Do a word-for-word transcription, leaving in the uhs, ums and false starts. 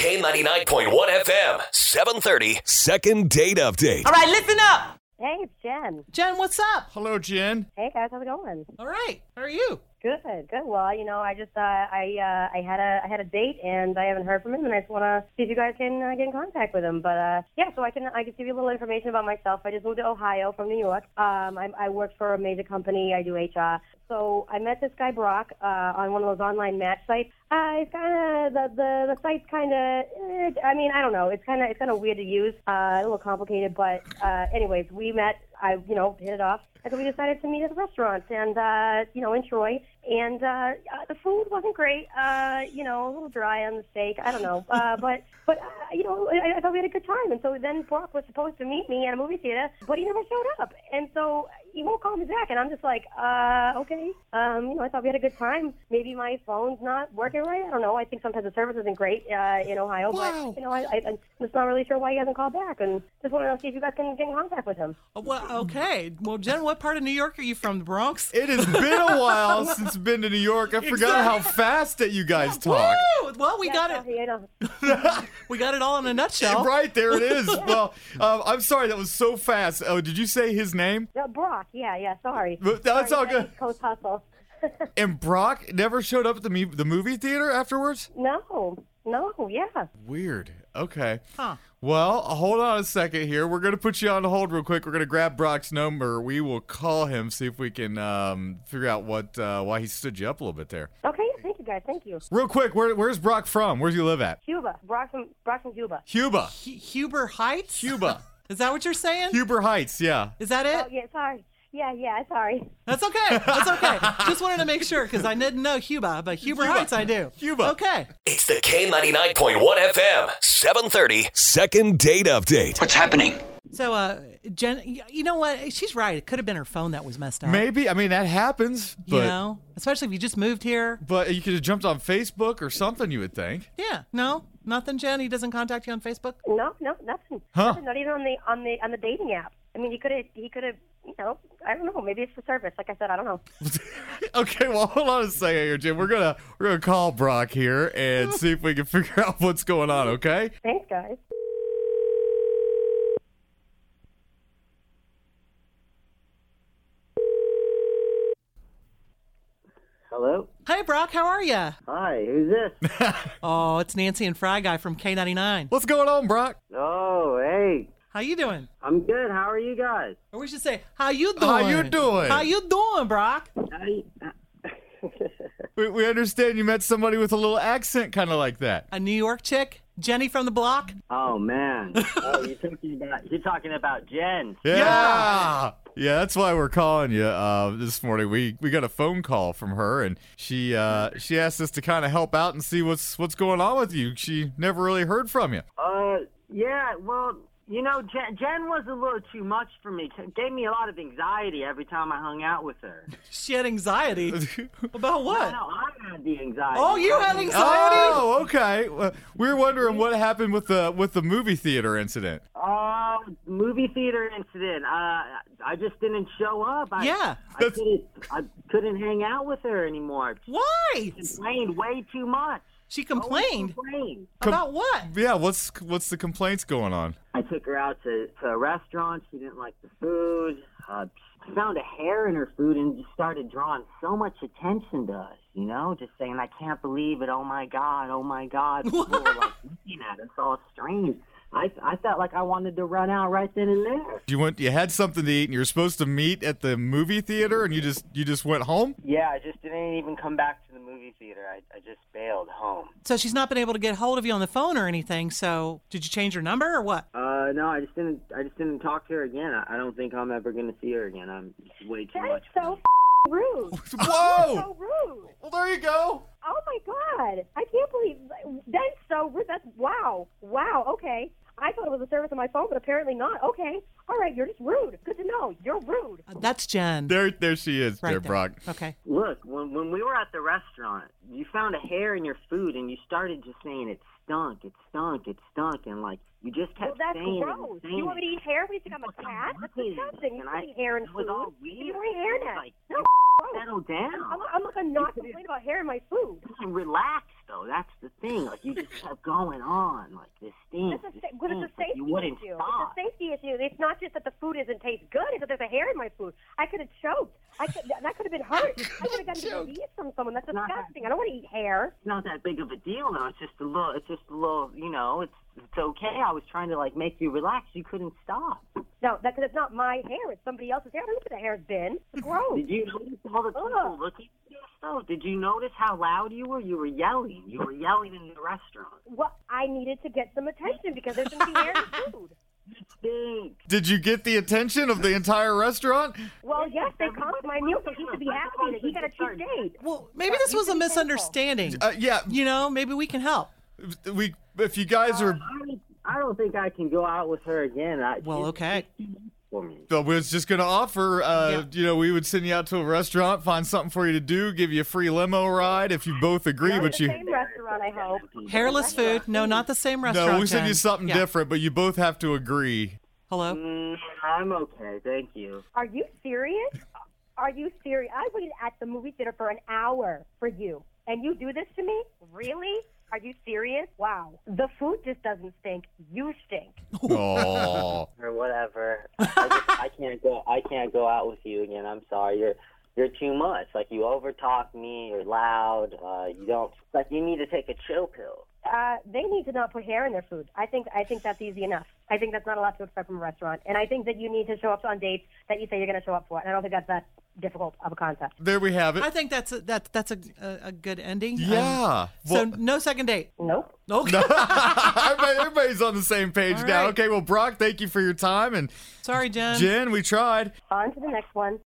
K ninety-nine point one F M, seven thirty. Second date update. All right, listen up. Hey, it's Jen. Jen, what's up? Hello, Jen. Hey guys, how's it going? All right. How are you? Good, good. Well, you know, I just uh, I uh, I had a I had a date and I haven't heard from him, and I just want to see if you guys can uh, get in contact with him. But uh, yeah, so I can I can give you a little information about myself. I just moved to Ohio from New York. Um, I, I work for a major company. I do H R. So I met this guy Brock uh, on one of those online match sites. Uh, it's kind of the, the the site's kind of. Eh, I mean, I don't know. It's kind of it's kind of weird to use. Uh, a little complicated, but uh, anyways, we met. I you know hit it off. And so we decided to meet at a restaurant, and uh, you know, in Troy. And uh, uh, the food wasn't great. Uh, you know, a little dry on the steak. I don't know, uh, but but uh, you know, I, I thought we had a good time. And so then Brock was supposed to meet me at a movie theater, but he never showed up. And so he won't call me back. And I'm just like, uh, okay. Um, you know, I thought we had a good time. Maybe my phone's not working right. I don't know. I think sometimes the service isn't great uh, in Ohio, Wow. but you know, I, I, I'm just not really sure why he hasn't called back. And just want to see if you guys can get in contact with him. Oh, well, okay. Well, Jen, what part of New York are you from? The Bronx? It has been a while since I've been to New York. I forgot how fast that you guys talk. Woo! Well, we Yeah, got sorry, I know. it. We got it all in a nutshell. Right, there it is. Well, um, I'm sorry, that was so fast. Oh, did you say his name? No, Brock, yeah, yeah, sorry. But that's Sorry, all good. East Coast hustle. And Brock never showed up at the, me- the movie theater afterwards? no, no, yeah. Weird. Okay. Huh. Well, hold on a second here. We're going to put you on hold real quick. We're going to grab Brock's number. We will call him, see if we can um, figure out what uh, why he stood you up a little bit there. Okay, thank you guys, thank you. Real quick, where, where's Brock from? Where does he live at? Cuba, Brock from, Brock from Cuba. Cuba. Hu- Huber Heights? Cuba. Is that what you're saying? Huber Heights, yeah. Is that Oh, it? yeah, sorry. Yeah, yeah, sorry. That's okay. That's okay. Just wanted to make sure because I didn't know Cuba, but Huber Cuba. Heights I do. Cuba. Okay. It's the K ninety-nine point one F M, seven thirty. Second date update. What's happening? So, uh, Jen, y- you know what? She's right. It could have been her phone that was messed up. Maybe. I mean, that happens. But, You know, especially if you just moved here. but you could have jumped on Facebook or something, you would think. Yeah. No, nothing, Jen. He doesn't contact you on Facebook. No, no, nothing. Huh. Nothing, not even on the on the on the dating app. I mean, he could have, he could have, you know, I don't know. Maybe it's the service. Like I said, I don't know. Okay, well, hold on a second here, Jim. We're gonna we're gonna call Brock here and see if we can figure out what's going on. Okay. Thanks, guys. Hello? Hey, Brock. How are you? Hi, who's this? Oh, it's Nancy and Fry Guy from K ninety-nine. What's going on, Brock? Oh, hey. How you doing? I'm good. How are you guys? Or we should say, how you doing? How you doing? How you doing, Brock? How you- We, we understand you met somebody with a little accent, kind of like that. A New York chick? Jenny from the block? oh, man. Oh, you're talking about, you're talking about Jen. Yeah. Yeah, that's why we're calling you uh, this morning. We we got a phone call from her, and she uh, she asked us to kind of help out and see what's what's going on with you. She never really heard from you. Uh, yeah, well, you know, Jen, Jen was a little too much for me. It gave me a lot of anxiety every time I hung out with her. She had anxiety. About I what? know, I had the anxiety. Oh, you had anxiety? Oh, okay. Well, we were wondering what happened with the with the movie theater incident. Oh, movie theater incident. Uh, I just didn't show up. I, Yeah. I couldn't, I couldn't hang out with her anymore. She Why? complained way too much. She Always complained. complained. About what? Yeah, what's what's the complaints going on? I took her out to, to a restaurant. She didn't like the food. Uh, she found a hair in her food and just started drawing so much attention to us, you know, just saying, I can't believe it. Oh, my God. Oh, my God. People were like looking at us all strange. I, I felt like I wanted to run out right then and there. You went you had something to eat and you were supposed to meet at the movie theater and you just you just went home? Yeah, I just didn't even come back to the movie theater. I, I just bailed home. So she's not been able to get hold of you on the phone or anything. So did you change her number or what? Uh, no, I just didn't. I just didn't talk to her again. I, I don't think I'm ever gonna see her again. I'm it's way too That much. is so f- rude. Whoa! So rude. Well, there you go. Oh my God! I can't believe that's so rude. That's wow, wow. Okay, I thought it was a service on my phone, but apparently not. Okay, all right. You're just rude. Good to know. You're rude. Uh, that's Jen. There there she is, right there, there. Brock. Okay. Look, when when we were at the restaurant, you found a hair in your food, and you started just saying it stunk, it stunk, it stunk, and like you just kept Well, that's saying it. gross. and saying You want me it. to eat hair? We think I'm a Fucking cat? That's rude. disgusting. You And can't I- eat hair in it was food. all weird. You wearing hair It was net. like, No, gross. settle down. I'm, I'm not gonna not complain about hair in my food. Relax, though. That's the thing. Like, you just kept going on. Like, this stinks, It's a, this sa- but it's a stinks. Like, safety you wouldn't issue. stop. It's a safety issue. It's not just that the food doesn't taste good. It's that there's a hair in my food. I could have choked. I could, that could have been hurt. I could have gotten disease from someone. That's Not that- disgusting. I don't want to eat hair. It's not that big of a deal, though. It's just a little, it's just a little, you know, it's it's okay. I was trying to, like, make you relax. You couldn't stop. No, that's because it's not my hair. It's somebody else's hair. I don't know where the hair's been. It's gross. Did you notice all the people Ugh. looking at you, though? Did you notice how loud you were? You were yelling. You were yelling in the restaurant. Well, I needed to get some attention because there's going to be hair in the food. You stink. Did you get the attention of the entire restaurant? Well, yes, they comped my meal, so he should be happy that he got a cheap date. Well, maybe this was a misunderstanding. Uh, yeah, You know, maybe we can help. we. If you guys are, I don't, I don't think I can go out with her again. I, Well, okay. For me. I was just gonna offer. Uh, Yeah. You know, we would send you out to a restaurant, find something for you to do, give you a free limo ride if you both agree. Not But the you, same restaurant, I hope. Hairless food. No, not the same restaurant. no, we send you Jen. something Yeah. different, but you both have to agree. Hello? Mm, I'm okay. Thank you. Are you serious? Are you serious? I waited at the movie theater for an hour for you, and you do this to me? Really? Are you serious? Wow. The food just doesn't stink. You stink. Oh, Or whatever. I, just, I can't go. I can't go out with you again. I'm sorry. You're you're too much. Like, you overtalk me. You're loud. Uh, you don't. Like, you need to take a chill pill. Uh, they need to not put hair in their food. I think I think that's easy enough. I think that's not a lot to expect from a restaurant. And I think that you need to show up on dates that you say you're going to show up for. And I don't think that's that difficult of a concept. there we have it. I think that's a, that, that's a, a, a good ending. Yeah. Um, so Well- no second date. Nope. Okay. Everybody- Everybody's on the same page All now. right. Okay, well, Brock, thank you for your time, and Sorry, Jen. Jen, we tried. On to the next one.